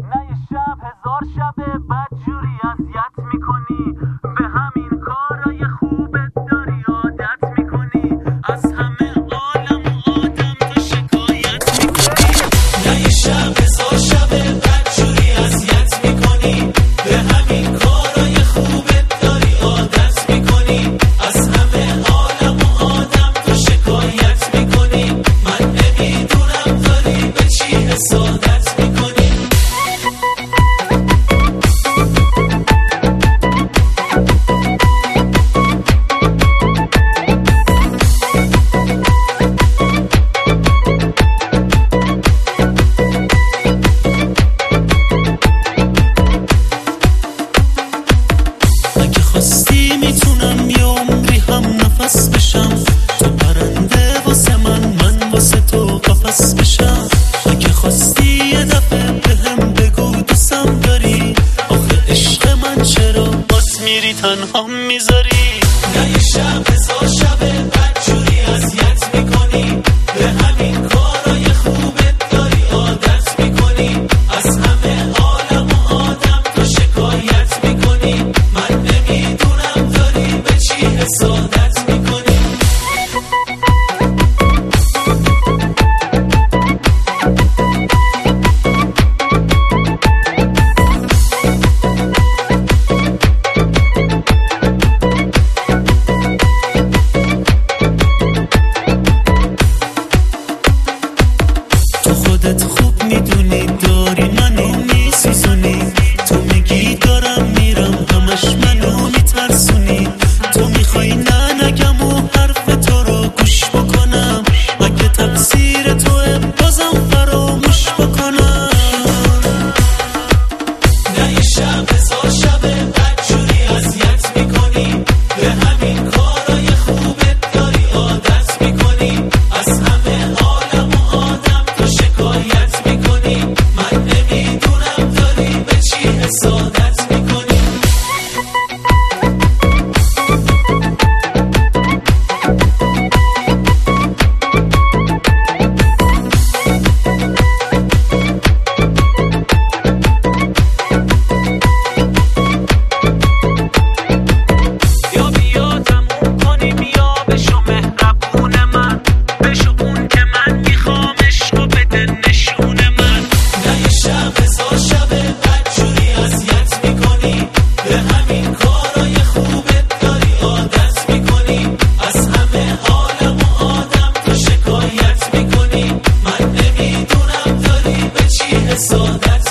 نه یه شب هزار شبه بدجوری اذیت میکنی، به همین کارای خوبت داری عادت میکنی، از همه عالم و آدم تو شکایت میکنی. نه یه شب هزار شبه بدجوری اذیت میکنی، به همین کارای خوبت داری عادت میکنی، از همه عالم و آدم تو شکایت میکنی. من نمیدونم داری به چی حسادت میکنی. اگه خواستی میتونم یه عمری هم نفس بشم، تو پرنده واسه من واسه تو قفس بشم. اگه خواستی یه دفعه بهم بگو دوستم داری، آخه عشق من چرا باز میری تنها میذاری. نه یه شب هزار شبه بدجوری اذیت میکنی، به همین کارای خوبت داری عادت میکنی، از همه عالم و آدم تو شکایت میکنی. من نمیدونم داری به چی حسادت میکنی. تو خودت خوب میدونی داری منو میسوزونی، تو میگی دارم میرم همش منو میترسونی. تو میخوای نگم و حرف تو رو گوش بکنم، اگه تقصیر توه بازم فراموش بکنم. نه یه شب هزار شبه بدجوری اذیت میکنی، به همین کارای خوبت داری عادت میکنی، از همه عالم و آدم تو شکایت میکنی. من نمیدونم داری به چی حسادت میکنی. یا بیا تموم کنیم یا بشو مهربون من، بشو اون که من میخوام عشقو بده نشون من. نه یه شب هزار شبه بدجوری اذیت میکنی، به همین کارای خوبت داری عادت میکنی، از همه عالم و آدم تو شکایت میکنی. من نمیدونم داری به چی حسادت